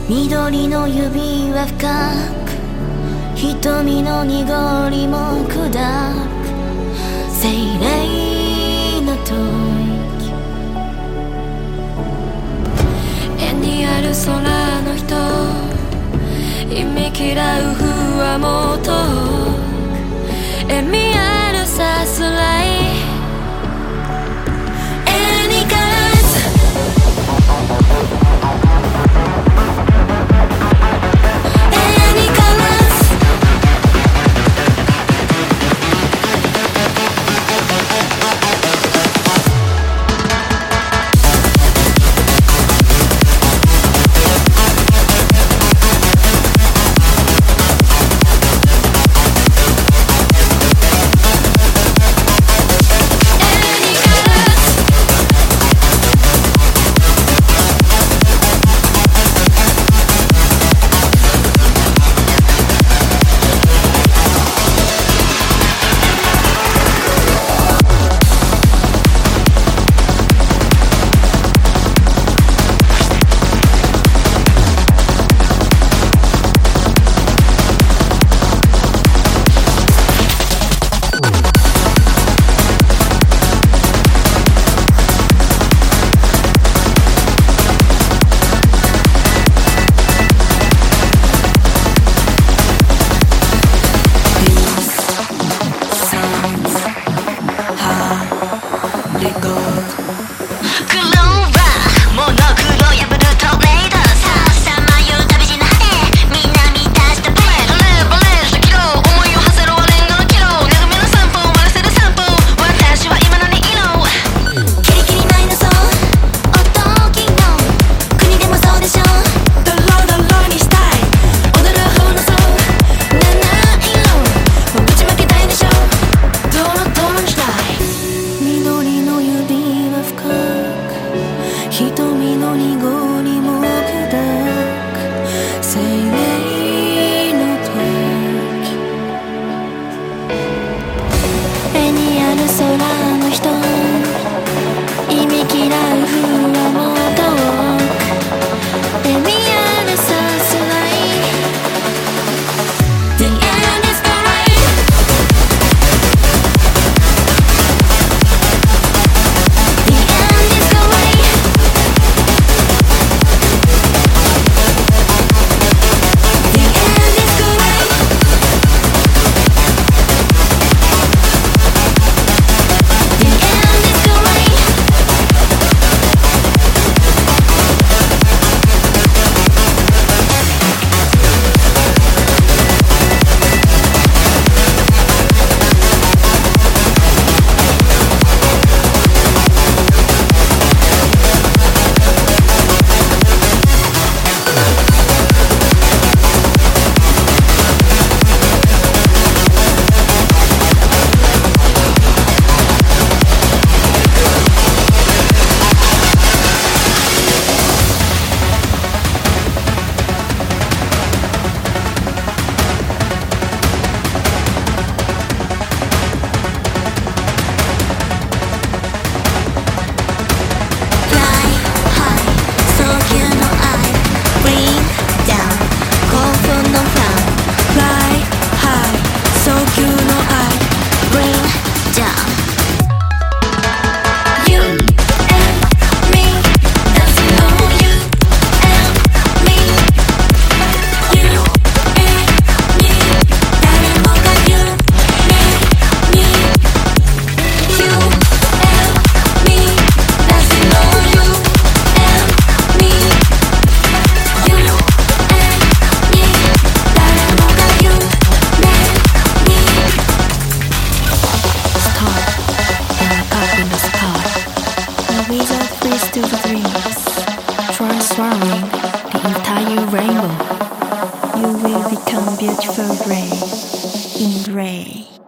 緑の指は深く、瞳の濁りも砕く精霊の吐息。絵にある空の人、忌み嫌う風はもう遠く、笑みあるさすらい絵にからず瞳の濁りも砕く精霊の吐息。絵にある空の人、忌み嫌う風はもう遠く、笑みあるさすらい The end is great。 The end is great。To the dreams, try swallowing the entire rainbow. You will become beautiful gray in gray.